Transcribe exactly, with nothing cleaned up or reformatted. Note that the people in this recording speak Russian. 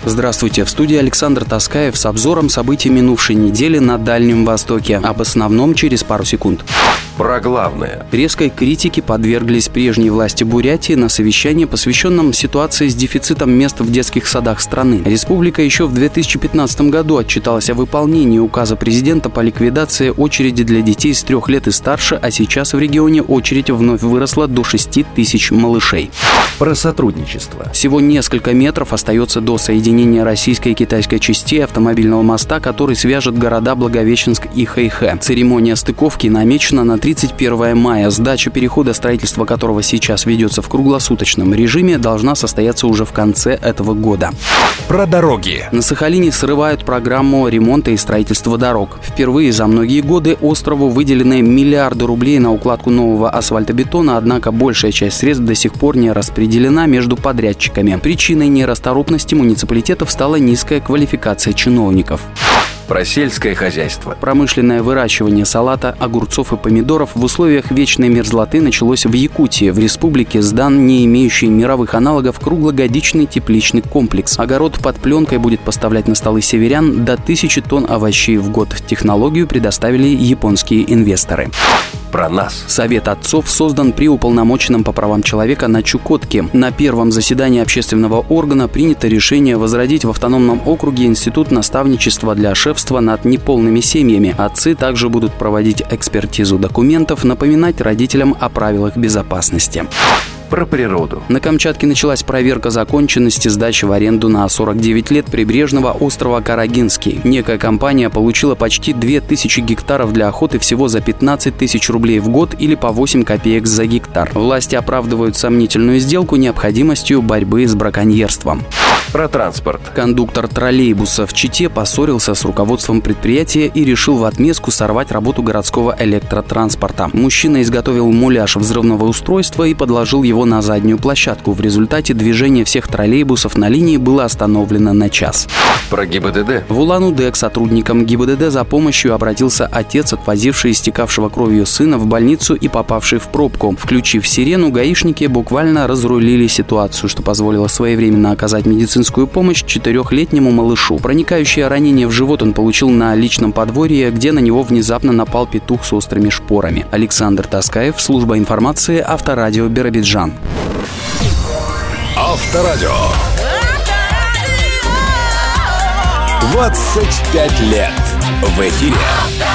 Здравствуйте, в студии Александр Таскаев с обзором событий минувшей недели на Дальнем Востоке. Об основном через пару секунд. Про главное. Резкой критике подверглись прежние власти Бурятии на совещании, посвященном ситуации с дефицитом мест в детских садах страны. Республика еще в две тысячи пятнадцатом году отчиталась о выполнении указа президента по ликвидации очереди для детей с трех лет и старше, а сейчас в регионе очередь вновь выросла до шести тысяч малышей. Про сотрудничество. Всего несколько метров остается до соединения российской и китайской частей автомобильного моста, который свяжет города Благовещенск и Хэйхэ. Церемония стыковки намечена на тридцать первое мая. Сдача перехода, строительство которого сейчас ведется в круглосуточном режиме, должна состояться уже в конце этого года. Про дороги. На Сахалине срывают программу ремонта и строительства дорог. Впервые за многие годы острову выделены миллиарды рублей на укладку нового асфальтобетона, однако большая часть средств до сих пор не распределена между подрядчиками. Причиной нерасторопности муниципалитетов стала низкая квалификация чиновников. Про сельское хозяйство. Промышленное выращивание салата, огурцов и помидоров в условиях вечной мерзлоты началось в Якутии. В республике сдан не имеющий мировых аналогов круглогодичный тепличный комплекс. Огород под пленкой будет поставлять на столы северян до тысячи тонн овощей в год. Технологию предоставили японские инвесторы. Про нас. Совет отцов создан при уполномоченном по правам человека на Чукотке. На первом заседании общественного органа принято решение возродить в автономном округе институт наставничества для шефства над неполными семьями. Отцы также будут проводить экспертизу документов, напоминать родителям о правилах безопасности. Про природу. На Камчатке началась проверка законченности сдачи в аренду на сорок девять лет прибрежного острова Карагинский. Некая компания получила почти две тысячи гектаров для охоты всего за пятнадцать тысяч рублей в год или по восемь копеек за гектар. Власти оправдывают сомнительную сделку необходимостью борьбы с браконьерством. Про транспорт. Кондуктор троллейбуса в Чите поссорился с руководством предприятия и решил в отместку сорвать работу городского электротранспорта. Мужчина изготовил муляж взрывного устройства и подложил его на заднюю площадку. В результате движение всех троллейбусов на линии было остановлено на час. Про ГИБДД. В Улан-Удэ к сотрудникам ГИБДД за помощью обратился отец, отвозивший истекавшего кровью сына в больницу и попавший в пробку. Включив сирену, гаишники буквально разрулили ситуацию, что позволило своевременно оказать медицинскую помощь четырехлетнему малышу. Проникающее ранение в живот он получил на личном подворье, где на него внезапно напал петух с острыми шпорами. Александр Таскаев, служба информации, Авторадио Биробиджан. Авторадио. двадцать пять лет в эфире.